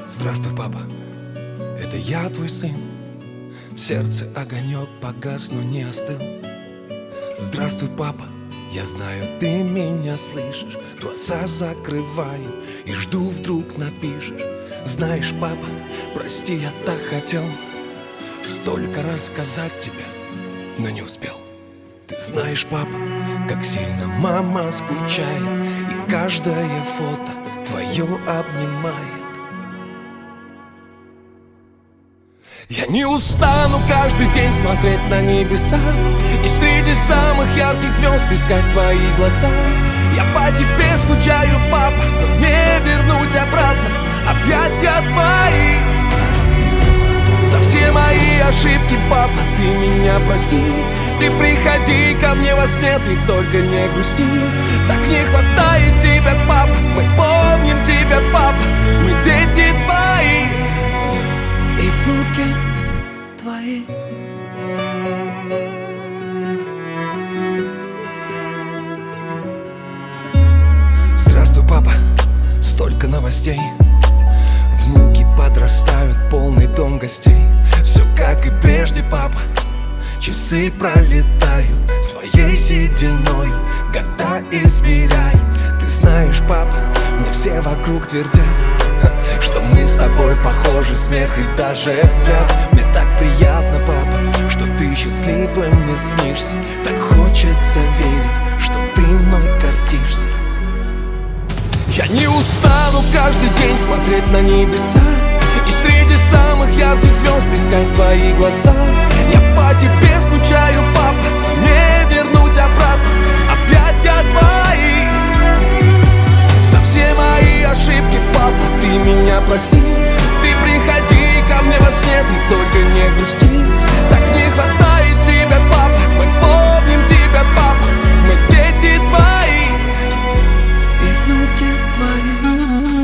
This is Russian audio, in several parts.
Здравствуй, папа, это я, твой сын. В сердце огонек погас, но не остыл. Здравствуй, папа, я знаю, ты меня слышишь. Глаза закрываю и жду, вдруг напишешь. Знаешь, папа, прости, я так хотел столько рассказать тебе, но не успел. Ты знаешь, папа, как сильно мама скучает, и каждое фото твое обнимает. Я не устану каждый день смотреть на небеса и среди самых ярких звезд искать твои глаза. Я по тебе скучаю, папа, но мне вернуть обратно объятия твои. За все мои ошибки, папа, ты меня прости. Ты приходи ко мне во сне, ты только не грусти. Так не хватает тебя, папа, мы помним тебя, папа, мы дети твои и внуки твои. Здравствуй, папа, столько новостей. Внуки подрастают, полный дом гостей. Все как и прежде, папа, часы пролетают своей сединой, года измеряй. Ты знаешь, папа, мне все вокруг твердят, что мы с тобой похожи, смех и даже взгляд. Мне так приятно, папа, что ты счастливым мне снишься. Так хочется верить, что ты мной гордишься. Я не устану каждый день смотреть на небеса и среди самых ярких звезд искать твои глаза. Я по тебе скучаю, папа, мне вернуть обратно объятия твои. За все мои ошибки, папа, ты меня прости. Ты приходи ко мне во сне, ты только не грусти. Так не хватает тебя, папа, мы помним тебя, папа, мы дети твои и внуки твои.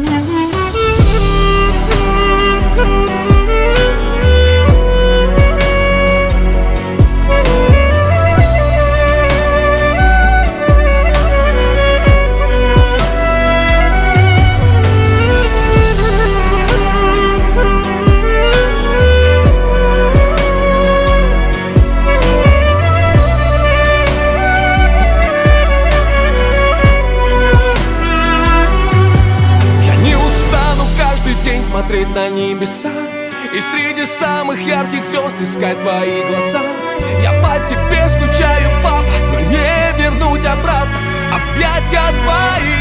Смотреть на небеса и среди самых ярких звезд искать твои глаза. Я по тебе скучаю, папа, но не вернуть обратно объятия твои.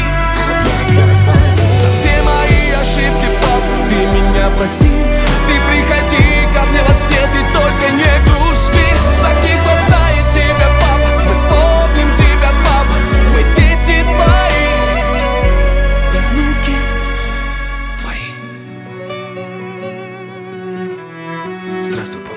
За все мои ошибки, папа, ты меня прости. Ты приходи ко мне во сне, ты только не грусти. Так не хватает тебя, папа, мы помним тебя, папа, мы дети твои и внуки твои. Здравствуй, папа.